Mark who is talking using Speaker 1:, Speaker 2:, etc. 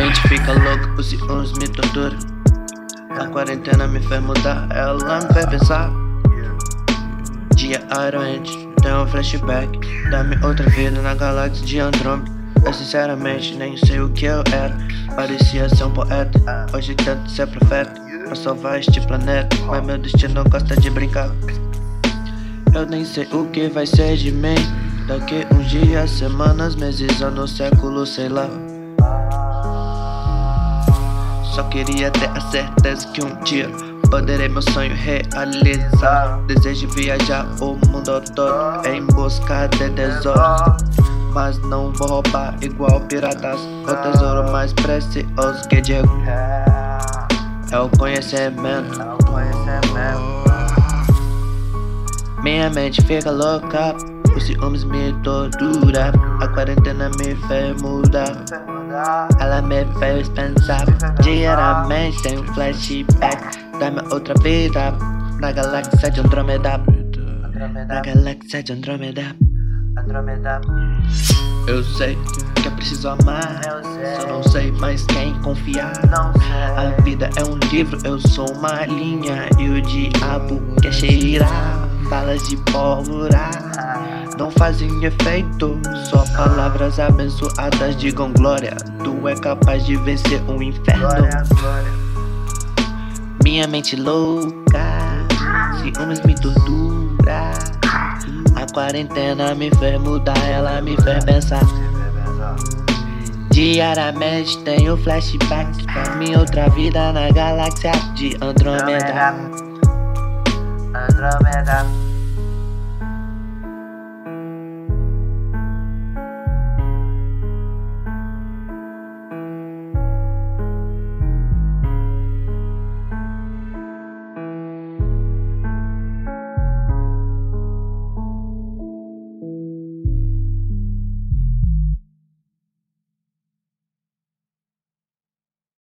Speaker 1: mente fica louca, os ciúmes me torturam. A quarentena me fez mudar, ela me fez pensar. Dia aroente, tenho um flashback. Dá-me outra vida na galáxia de Andrômeda. Eu sinceramente nem sei o que eu era. Parecia ser um poeta, hoje tento ser profeta pra salvar este planeta, mas meu destino gosta de brincar. Eu nem sei o que vai ser de mim daqui uns dias, semanas, meses, anos, séculos, sei lá. Só queria ter a certeza que um dia poderei meu sonho realizar. Desejo viajar o mundo todo em busca de tesouro, mas não vou roubar igual piratas. O tesouro mais precioso que digo é o conhecimento. Minha mente fica louca, os ciúmes me torturam. A quarentena me fez mudar, ela me fez pensar. Diariamente tenho um flashback da minha outra vida na galáxia de Andrômeda. Na galáxia de Andrômeda. Eu sei que é preciso amar, só não sei mais quem confiar. A vida é um livro, eu sou uma linha e o diabo quer cheirar. Balas de pólvora não fazem efeito, só palavras abençoadas digam glória. Tu é capaz de vencer um inferno. Minha mente louca, ciúmes me tortura. A quarentena me fez mudar, ela me fez pensar. Diariamente tenho flashback da minha outra vida na galáxia de Andrômeda.